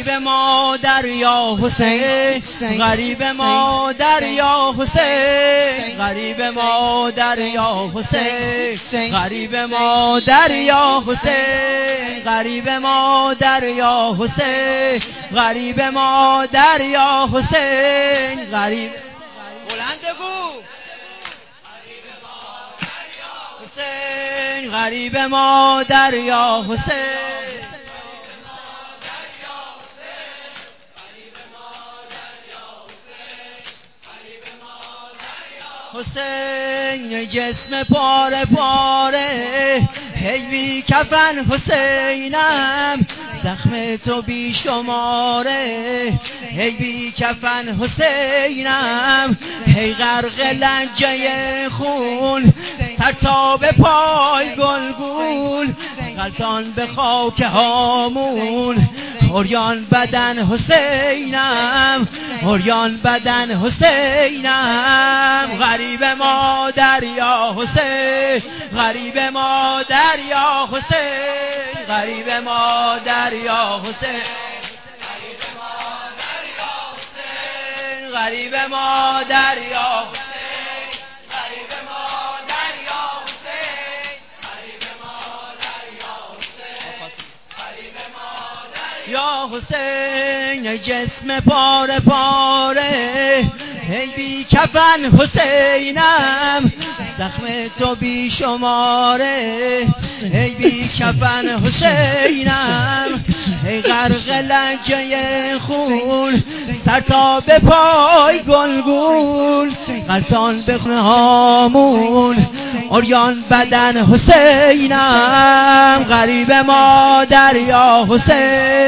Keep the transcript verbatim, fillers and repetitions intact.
غریب مادر یا حسین، غریب مادر یا حسین، غریب مادر یا حسین، غریب مادر یا حسین، غریب مادر یا حسین، غریب مادر یا حسین، غریب بلند بگو حسین، غریب مادر یا حسین، حسین جسم پاره پاره هی بی کفن حسینم، زخم تو بی شماره هی بی کفن حسینم، هی غرق لنجه خون سر تا به پای گلگول، غلطان به خاک هامون عریان بدن حسینم، عریان بدن حسینم، غریب مادر یا حسین، غریب مادر یا حسین، غریب مادر یا حسین، غریب مادر یا حسین، غریب مادر یا حسین، غریب مادر یا حسین، غریب مادر یا حسین جسم پاره پاره هی بی کفن حسینم، زخم تو بی شماره هی بی کفن حسینم، هی غرق لنجه خون سر تا به پای گلگول، غلطان به خون هامون عریان بدن حسینم، غریب مادر یا حسین،